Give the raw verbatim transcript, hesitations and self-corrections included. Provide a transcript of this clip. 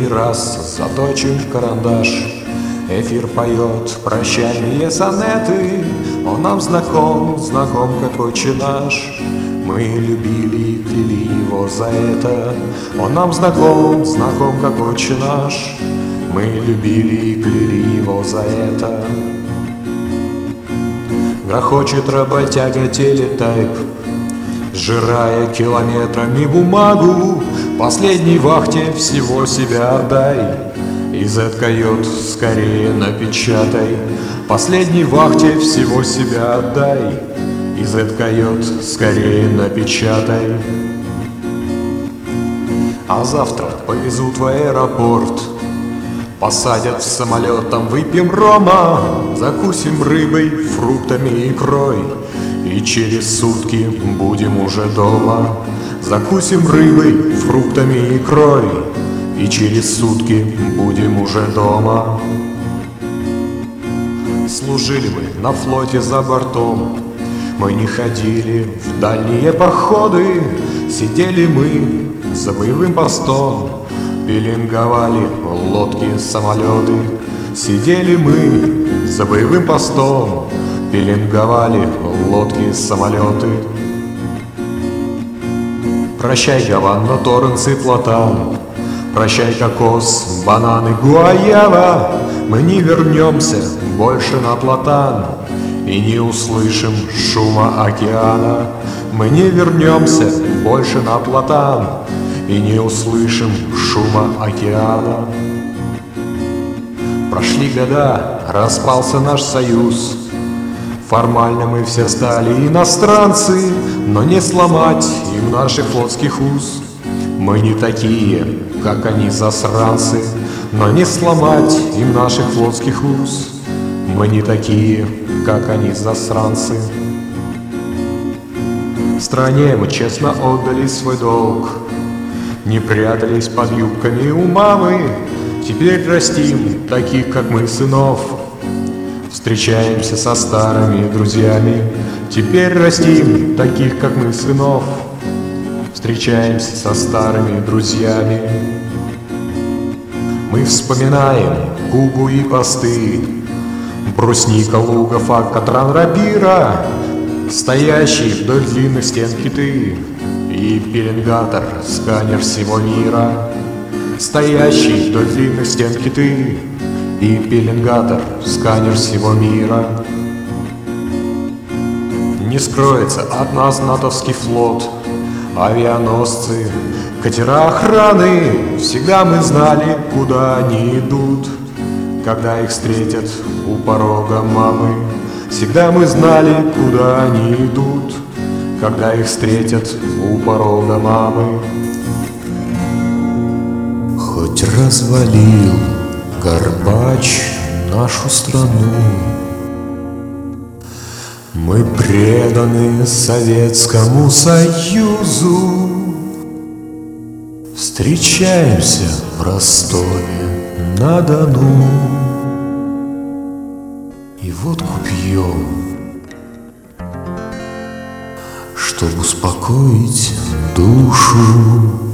раз заточим карандаш. Эфир поет прощальные сонеты, он нам знаком, знаком как отче наш. Мы любили и кляли его за это, он нам знаком, знаком как отче наш. Мы любили и кляли его за это. Грохочет работяга телетайп, сжирая километрами бумагу. Последней вахте всего себя отдай, и зэт-койот скорее напечатай. Последней вахте всего себя отдай, и зэт-койот скорее напечатай. А завтра повезут в аэропорт, посадят самолетом, выпьем рома, закусим рыбой, фруктами и икрой, и через сутки будем уже дома. Закусим рыбой, фруктами и икрой, и через сутки будем уже дома. Служили мы на флоте за бортом, мы не ходили в дальние походы. Сидели мы за боевым постом, пеленговали лодки, самолеты. Сидели мы за боевым постом, пеленговали лодки, самолеты. Прощай, Гавана, Торренс и Платан, прощай, кокос, бананы, гуаява. Мы не вернемся больше на Платан и не услышим шума океана. Мы не вернемся больше на Платан и не услышим шума океана. Прошли года, распался наш союз. Формально мы все стали иностранцы, но не сломать им наших флотских уз. Мы не такие, как они, засранцы, но не сломать им наших флотских уз. Мы не такие, как они, засранцы. Стране мы честно отдали свой долг, не прятались под юбками у мамы. Теперь растим таких, как мы, сынов, встречаемся со старыми друзьями. Теперь растим таких, как мы, сынов, встречаемся со старыми друзьями. Мы вспоминаем Кубу и посты, брусника, луга, фак, катран, рапира, стоящие вдоль длинных стен киты и пеленгатор, сканер всего мира. Стоящий вдоль длинных стен киты и пеленгатор, сканер всего мира. Не скроется от нас натовский флот, авианосцы, катера охраны. Всегда мы знали, куда они идут, когда их встретят у порога мамы. Всегда мы знали, куда они идут, когда их встретят у порога мамы. Хоть развалил Горбач нашу страну, мы преданы Советскому Союзу. Встречаемся в Ростове-на-Дону и водку пьем, чтоб успокоить душу.